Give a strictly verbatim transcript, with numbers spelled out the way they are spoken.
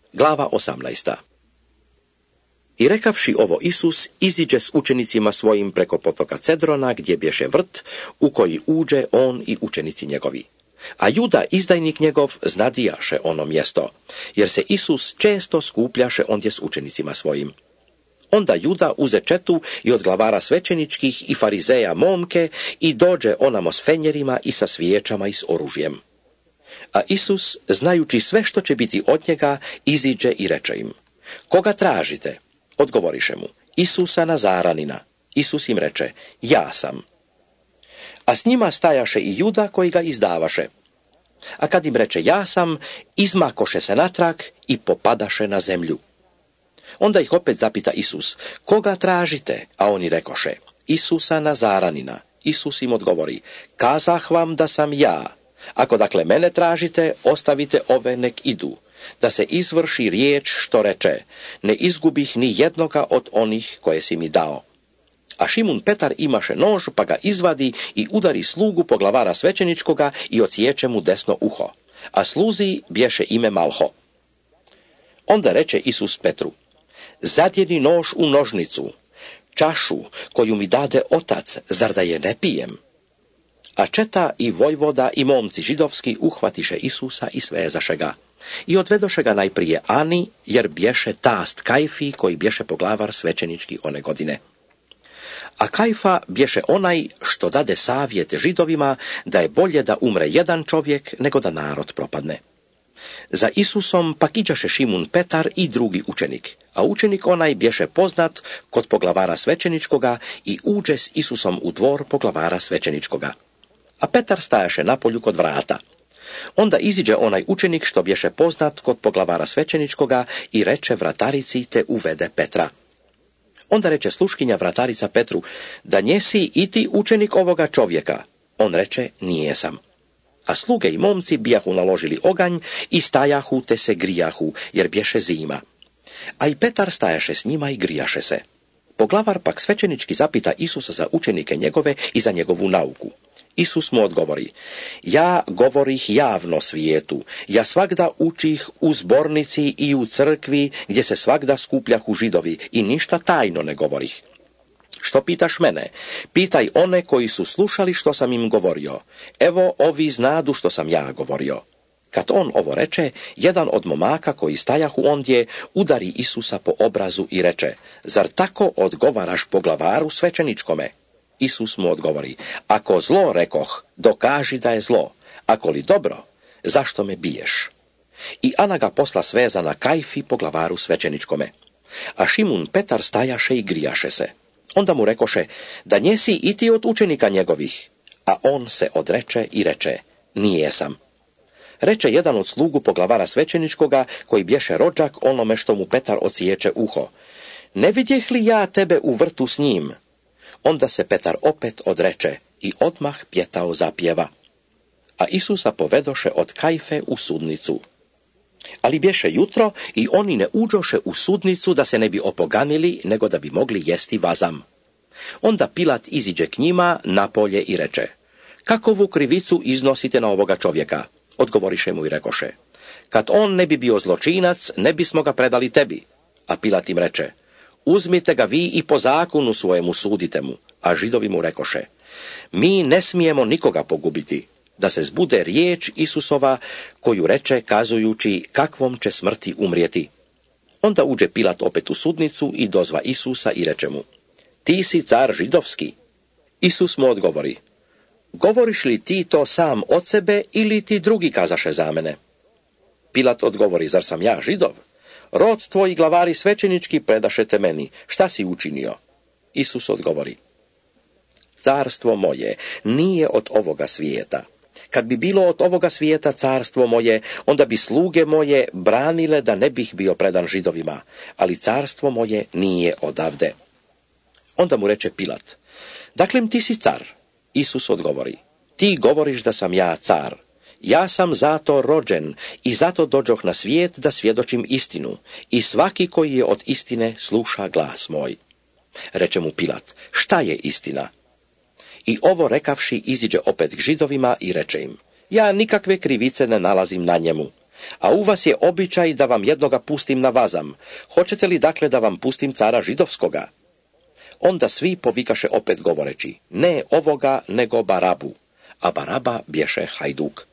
Glava osamnaesta. I rekavši ovo Isus, iziđe s učenicima svojim preko potoka Cedrona, gdje bješe vrt, u koji uđe on i učenici njegovi. A Juda, izdajnik njegov, znadijaše ono mjesto, jer se Isus često skupljaše ondje s učenicima svojim. Onda Juda uze četu i od glavara svećeničkih i farizeja momke i dođe onamo s fenjerima i sa svijećama i s oružjem. A Isus, znajući sve što će biti od njega, iziđe i reče im: Koga tražite? Odgovoriše mu: Isusa Nazaranina. Isus im reče: Ja sam. A s njima stajaše i Juda koji ga izdavaše. A kad im reče ja sam, izmakoše se natrag i popadaše na zemlju. Onda ih opet zapita Isus: Koga tražite? A oni rekoše: Isusa Nazaranina. Isus im odgovori: Kazah vam da sam ja. Ako dakle mene tražite, ostavite ove nek idu, da se izvrši riječ što reče: Ne izgubih ni jednoga od onih koje si mi dao. A Šimun Petar imaše nož, pa ga izvadi i udari slugu poglavara svećeničkoga i odsječe mu desno uho. A sluzi bješe ime Malho. Onda reče Isus Petru: Zadjeni nož u nožnicu, čašu koju mi dade otac, zar da je ne pijem? A četa i vojvoda i momci židovski uhvatiše Isusa i svezaše ga. I odvedoše ga najprije Ani, jer bješe tast Kajfi, koji bješe poglavar svećenički one godine. A Kajfa bješe onaj što dade savjet Židovima da je bolje da umre jedan čovjek nego da narod propadne. Za Isusom pak iđaše Šimun Petar i drugi učenik, a učenik onaj bješe poznat kod poglavara svećeničkoga i uđe s Isusom u dvor poglavara svećeničkoga. A Petar stajaše napolju kod vrata. Onda iziđe onaj učenik što bješe poznat kod poglavara svećeničkoga i reče vratarici te uvede Petra. Onda reče sluškinja vratarica Petru: Da njesi i ti učenik ovoga čovjeka? On reče: Nije sam. A sluge i momci bijahu naložili oganj i stajahu te se grijahu, jer bješe zima. A i Petar stajaše s njima i grijaše se. Poglavar pak svećenički zapita Isusa za učenike njegove i za njegovu nauku. Isus mu odgovori: Ja govorih javno svijetu, ja svagda učih u zbornici i u crkvi, gdje se svagda skupljahu Židovi, i ništa tajno ne govorih. Što pitaš mene? Pitaj one koji su slušali što sam im govorio. Evo, ovi znadu što sam ja govorio. Kad on ovo reče, jedan od momaka koji stajahu ondje udari Isusa po obrazu i reče: Zar tako odgovaraš poglavaru svećeničkome? Isus mu odgovori: Ako zlo rekoh, dokaži da je zlo. Ako li dobro, zašto me biješ? I Ana ga posla svezana Kajfi poglavaru svećeničkome. A Šimun Petar stajaše i grijaše se. Onda mu rekoše: Da njesi i ti od učenika njegovih? A on se odreče i reče: Nije sam. Reče jedan od slugu poglavara svećeničkoga, koji bješe rođak onome što mu Petar odsječe uho: Ne vidjeh li ja tebe u vrtu s njim? Onda se Petar opet odreče i odmah pjetao zapjeva. A Isusa povedoše od Kajfe u sudnicu. Ali bješe jutro i oni ne uđoše u sudnicu da se ne bi opoganili, nego da bi mogli jesti vazam. Onda Pilat iziđe k njima napolje i reče: Kakovu krivicu iznosite na ovoga čovjeka? Odgovoriše mu i rekoše: Kad on ne bi bio zločinac, ne bismo ga predali tebi. A Pilat im reče: Uzmite ga vi i po zakonu svojemu sudite mu. A Židovi mu rekoše: Mi ne smijemo nikoga pogubiti, da se zbude riječ Isusova koju reče kazujući kakvom će smrti umrijeti. Onda uđe Pilat opet u sudnicu i dozva Isusa i reče mu: Ti si car židovski? Isus mu odgovori: Govoriš li ti to sam od sebe ili ti drugi kazaše za mene? Pilat odgovori: Zar sam ja Židov? Rod tvoji glavari svećenički predaše te meni. Šta si učinio? Isus odgovori: Carstvo moje nije od ovoga svijeta. Kad bi bilo od ovoga svijeta carstvo moje, onda bi sluge moje branile da ne bih bio predan Židovima, ali carstvo moje nije odavde. Onda mu reče Pilat: Dakle ti si car? Isus odgovori: Ti govoriš da sam ja car. Ja sam zato rođen i zato dođoh na svijet da svjedočim istinu, i svaki koji je od istine sluša glas moj. Reče mu Pilat: Šta je istina? I ovo rekavši iziđe opet k Židovima i reče im: Ja nikakve krivice ne nalazim na njemu. A u vas je običaj da vam jednoga pustim na vazam. Hoćete li dakle da vam pustim cara židovskoga? Onda svi povikaše opet govoreći, ne ovoga, nego Barabu. A Baraba bješe hajduk.